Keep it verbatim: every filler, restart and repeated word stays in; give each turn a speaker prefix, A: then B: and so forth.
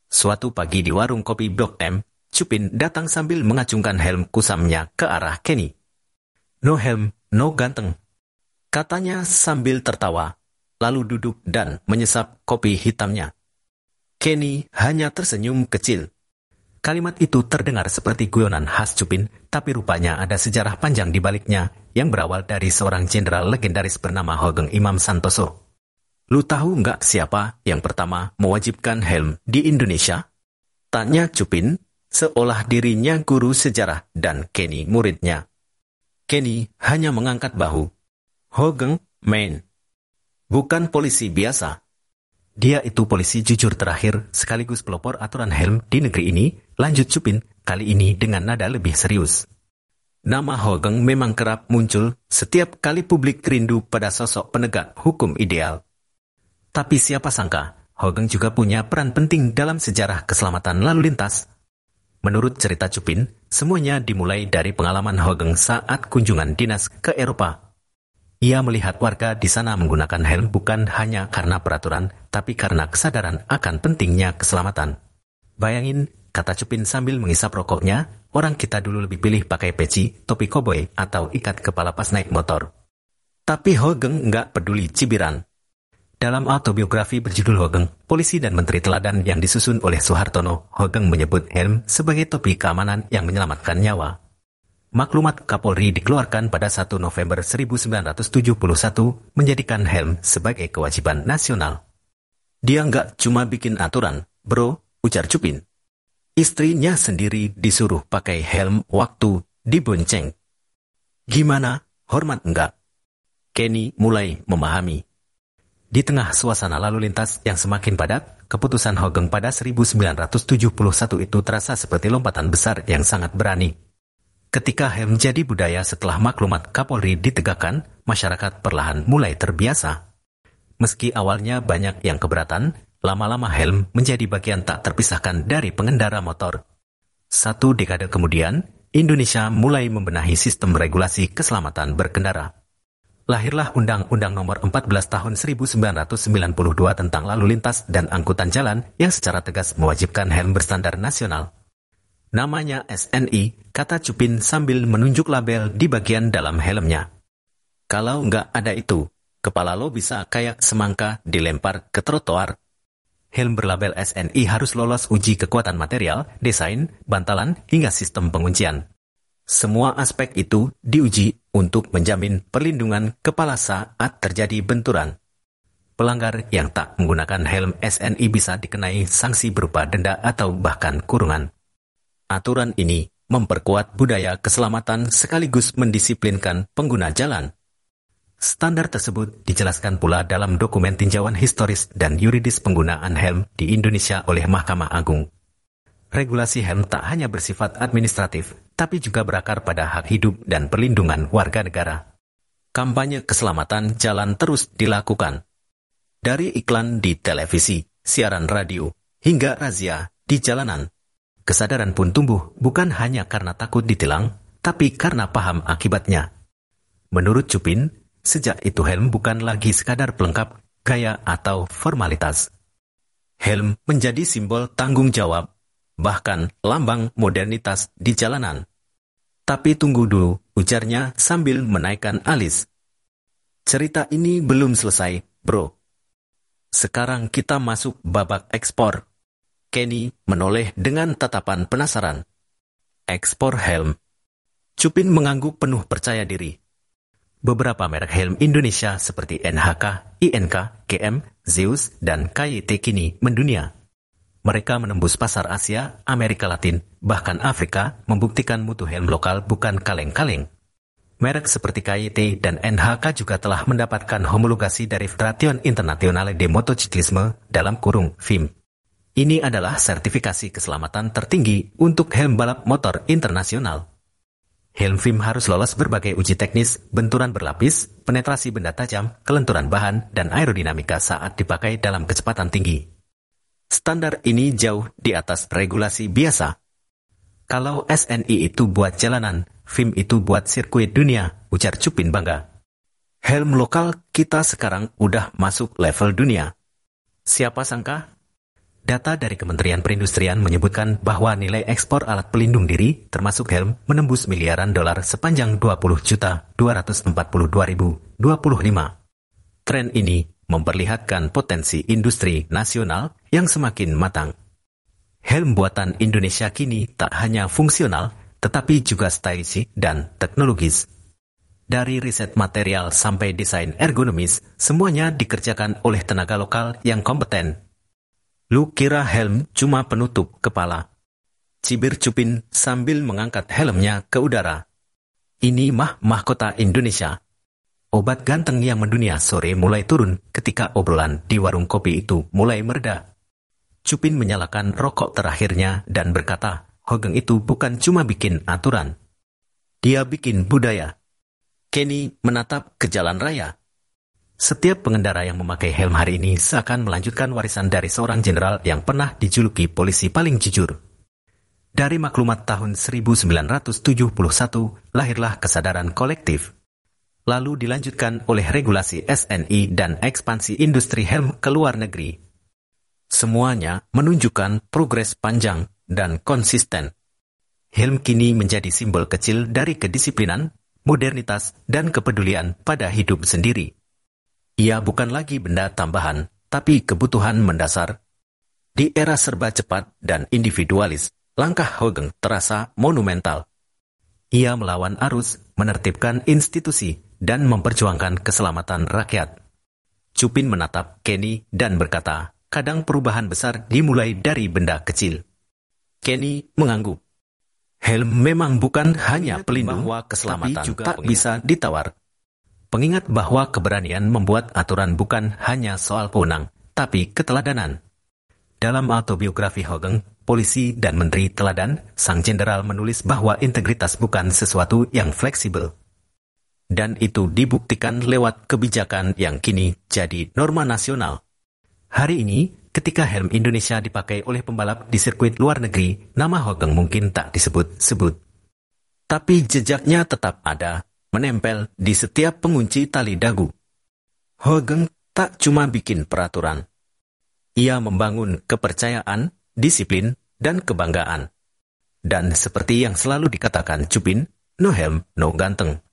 A: Suatu pagi di warung kopi Blok M, Chupin datang sambil mengacungkan helm kusamnya ke arah Kenny. "No helm, no ganteng," katanya sambil tertawa, lalu duduk dan menyesap kopi hitamnya. Kenny hanya tersenyum kecil. Kalimat itu terdengar seperti guyonan khas Chupin, tapi rupanya ada sejarah panjang di baliknya yang berawal dari seorang jenderal legendaris bernama Hoegeng Imam Santoso. "Lu tahu nggak siapa yang pertama mewajibkan helm di Indonesia?" tanya Chupin, seolah dirinya guru sejarah dan Kenny muridnya. Kenny hanya mengangkat bahu. "Hoegeng, man. Bukan polisi biasa. Dia itu polisi jujur terakhir sekaligus pelopor aturan helm di negeri ini," lanjut Chupin, kali ini dengan nada lebih serius. Nama Hoegeng memang kerap muncul setiap kali publik rindu pada sosok penegak hukum ideal. Tapi siapa sangka, Hoegeng juga punya peran penting dalam sejarah keselamatan lalu lintas. Menurut cerita Chupin, semuanya dimulai dari pengalaman Hoegeng saat kunjungan dinas ke Eropa. Ia melihat warga di sana menggunakan helm bukan hanya karena peraturan, tapi karena kesadaran akan pentingnya keselamatan. "Bayangin," kata Chupin sambil mengisap rokoknya, "orang kita dulu lebih pilih pakai peci, topi koboi, atau ikat kepala pas naik motor. Tapi Hoegeng nggak peduli cibiran." Dalam autobiografi berjudul Hoegeng, Polisi dan Menteri Teladan yang disusun oleh Soehartono, Hoegeng menyebut helm sebagai topi keamanan yang menyelamatkan nyawa. Maklumat Kapolri dikeluarkan pada satu November seribu sembilan ratus tujuh puluh satu menjadikan helm sebagai kewajiban nasional. "Dia nggak cuma bikin aturan, bro," ujar Chupin. "Istrinya sendiri disuruh pakai helm waktu dibonceng. Gimana, hormat enggak?" Kenny mulai memahami. Di tengah suasana lalu lintas yang semakin padat, keputusan Hoegeng pada seribu sembilan ratus tujuh puluh satu itu terasa seperti lompatan besar yang sangat berani. Ketika helm jadi budaya setelah maklumat Kapolri ditegakkan, masyarakat perlahan mulai terbiasa. Meski awalnya banyak yang keberatan, lama-lama helm menjadi bagian tak terpisahkan dari pengendara motor. Satu dekade kemudian, Indonesia mulai membenahi sistem regulasi keselamatan berkendara. Lahirlah Undang-Undang Nomor empat belas Tahun seribu sembilan ratus sembilan puluh dua tentang lalu lintas dan angkutan jalan yang secara tegas mewajibkan helm berstandar nasional. "Namanya S N I," kata Chupin sambil menunjuk label di bagian dalam helmnya. "Kalau nggak ada itu, kepala lo bisa kayak semangka dilempar ke trotoar." Helm berlabel S N I harus lolos uji kekuatan material, desain, bantalan, hingga sistem penguncian. Semua aspek itu diuji untuk menjamin perlindungan kepala saat terjadi benturan. Pelanggar yang tak menggunakan helm S N I bisa dikenai sanksi berupa denda atau bahkan kurungan. Aturan ini memperkuat budaya keselamatan sekaligus mendisiplinkan pengguna jalan. Standar tersebut dijelaskan pula dalam dokumen tinjauan historis dan yuridis penggunaan helm di Indonesia oleh Mahkamah Agung. Regulasi helm tak hanya bersifat administratif, tapi juga berakar pada hak hidup dan perlindungan warga negara. Kampanye keselamatan jalan terus dilakukan. Dari iklan di televisi, siaran radio, hingga razia di jalanan. Kesadaran pun tumbuh bukan hanya karena takut ditilang, tapi karena paham akibatnya. Menurut Chupin, sejak itu helm bukan lagi sekadar pelengkap, gaya atau formalitas. Helm menjadi simbol tanggung jawab, bahkan lambang modernitas di jalanan. "Tapi tunggu dulu," ujarnya sambil menaikkan alis. "Cerita ini belum selesai, bro. Sekarang kita masuk babak ekspor." Kenny menoleh dengan tatapan penasaran. "Ekspor helm?" Chupin mengangguk penuh percaya diri. Beberapa merek helm Indonesia seperti N H K, I N K, G M, Zeus, dan K Y T kini mendunia. Mereka menembus pasar Asia, Amerika Latin, bahkan Afrika, membuktikan mutu helm lokal bukan kaleng-kaleng. Merek seperti K Y T dan N H K juga telah mendapatkan homologasi dari Federation Internazionale de Motociclisme dalam kurung F I M. Ini adalah sertifikasi keselamatan tertinggi untuk helm balap motor internasional. Helm F I M harus lolos berbagai uji teknis, benturan berlapis, penetrasi benda tajam, kelenturan bahan, dan aerodinamika saat dipakai dalam kecepatan tinggi. Standar ini jauh di atas regulasi biasa. Kalau S N I itu buat jalanan, F I M itu buat sirkuit dunia, ujar Chupin bangga. Helm lokal kita sekarang udah masuk level dunia. Siapa sangka? Data dari Kementerian Perindustrian menyebutkan bahwa nilai ekspor alat pelindung diri, termasuk helm, menembus miliaran dolar sepanjang dua puluh juta dua ratus empat puluh dua ribu dua puluh lima. Tren ini memperlihatkan potensi industri nasional yang semakin matang. Helm buatan Indonesia kini tak hanya fungsional, tetapi juga stylish dan teknologis. Dari riset material sampai desain ergonomis, semuanya dikerjakan oleh tenaga lokal yang kompeten. Lu kira helm cuma penutup kepala? Cibir Cupin sambil mengangkat helmnya ke udara. Ini mah mahkota Indonesia. Obat ganteng yang mendunia sore mulai turun ketika obrolan di warung kopi itu mulai mereda. Cupin menyalakan rokok terakhirnya dan berkata, Hogeng itu bukan cuma bikin aturan. Dia bikin budaya. Kenny menatap ke jalan raya. Setiap pengendara yang memakai helm hari ini seakan melanjutkan warisan dari seorang jenderal yang pernah dijuluki polisi paling jujur. Dari maklumat tahun seribu sembilan ratus tujuh puluh satu, lahirlah kesadaran kolektif. Lalu dilanjutkan oleh regulasi S N I dan ekspansi industri helm ke luar negeri. Semuanya menunjukkan progres panjang dan konsisten. Helm kini menjadi simbol kecil dari kedisiplinan, modernitas, dan kepedulian pada hidup sendiri. Ia bukan lagi benda tambahan, tapi kebutuhan mendasar. Di era serba cepat dan individualis, langkah Hogeng terasa monumental. Ia melawan arus, menertibkan institusi, dan memperjuangkan keselamatan rakyat. Cupin menatap Kenny dan berkata, kadang perubahan besar dimulai dari benda kecil. Kenny mengangguk. Helm memang bukan hanya pelindung, bahwa keselamatan juga tak pengingat. Bisa ditawar. Pengingat bahwa keberanian membuat aturan bukan hanya soal pewenang, tapi keteladanan. Dalam autobiografi Hogeng, Polisi dan Menteri Teladan, sang jenderal menulis bahwa integritas bukan sesuatu yang fleksibel. Dan itu dibuktikan lewat kebijakan yang kini jadi norma nasional. Hari ini, ketika helm Indonesia dipakai oleh pembalap di sirkuit luar negeri, nama Hogeng mungkin tak disebut-sebut. Tapi jejaknya tetap ada, menempel di setiap pengunci tali dagu. Hogeng tak cuma bikin peraturan. Ia membangun kepercayaan, disiplin, dan kebanggaan. Dan seperti yang selalu dikatakan Cupin, no helm, no ganteng.